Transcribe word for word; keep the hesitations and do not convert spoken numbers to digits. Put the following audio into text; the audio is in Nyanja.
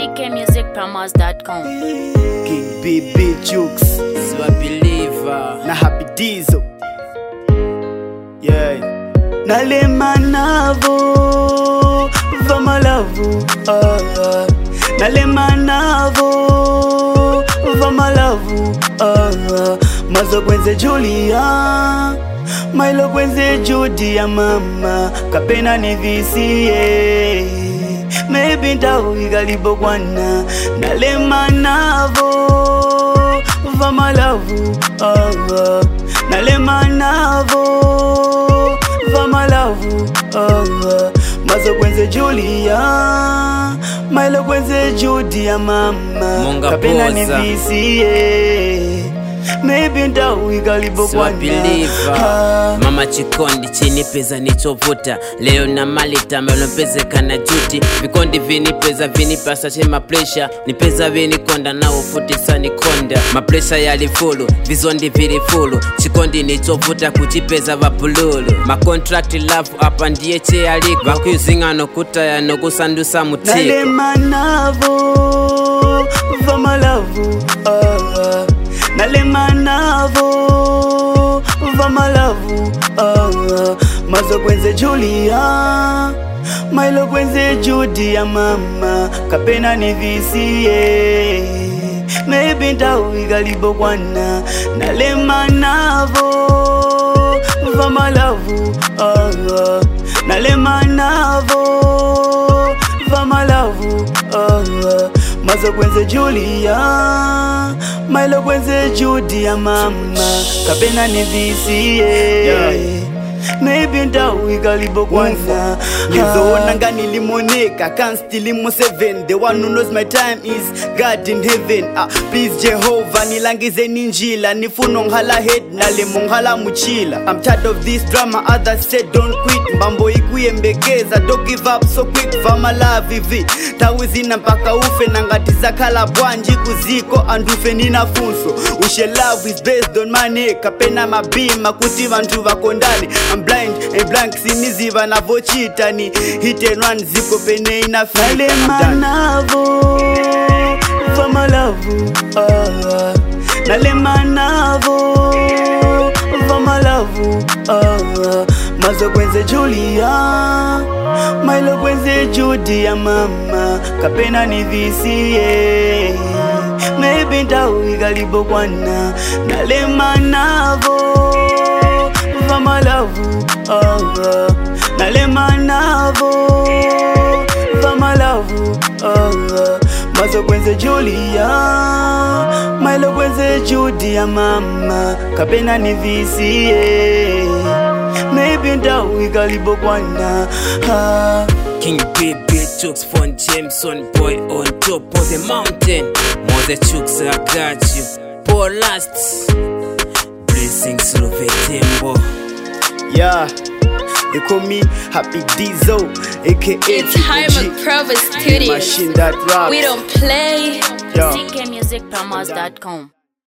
c k music promos dot com. King B B Jukes, Swa believer na Happy Diesel. Yeah. Nalema navo vamalavu ah. Nalema navo vamalavu ah. Mazo kwenze Julia Mailo kwenze Judia mama Kapena ni visiye Maybe ndau igalibo kwana Nalema navo vamalavu ah. Nalema navo vamalavu ah. Mazo kwenze Julia Mailo kwenze Judia mama Munga Kapena ni poza. visiye Maybe ndau igalibo Swa kwana believer ah. Mama chikondi chini peza nichovuta Leo na malita melo peze kana juti Vikondi vini peza vini pasa chema pressure Nipeza vini konda na ufuti sani konda Mapresha yali fulu, vizondi vili fulu Chikondi nichovuta kuchipeza vapululu Ma contract love apa ndiye che aliko Vakuzinga no kutaya no kusandusa mutiko Nalema navo vamalavu ah. Nalema navo vamalavu ah. Mazo kwenze Julia Mailo kwenze Judia mama Kapena ni visiye Maybe ndau igalibo kwana Nalema navo vamalavu ah. Nalema navo vamalavu ah. Mazo kwenze Julia Mailo kwenze Judia mama Kapena ni visiye yeah. Maybe ndau igalibo kwana Lizoona nga nilimoneka Can't still imo seven The one who knows my time is God in heaven ah, Please Jehovah nilangize ninjila Nifuno nghala head nalemo nghala muchila I'm tired of this drama Others said don't quit Mbambo ikuye mbekeza Don't give up so quick Vama love hivi Tawizina mpaka ufe Nangatiza kala bwanji kuziko Andufe nina funso Ushe love is based on money Kapena mabima kuti vantu vakondani I'm blind and blank siniziva na vochita ni hit and run ziko pene inafika Nalema navo vamalavu ah. Nalema navo vamalavu ah. Mazo kwenze Julia Mailo kwenze Judia mama Kapena ni visiye Maybe ndau igalibo kwana Nalema navo vamalavu ah. Nalema navo vamalavu ah. Mazo kwenze Julia Mailo kwenze Judia mama Kapena ni visiye Maybe ndau igalibo kwana ah. King B B Jukes from Jameson boy on top of the mountain Mother Jukes I got you Poor last Blessings through the temple Yeah, they call me Happy Diesel, aka It's Hyman Provis Studios. Machine that rap. We don't play. Yeah. c k music promos dot com.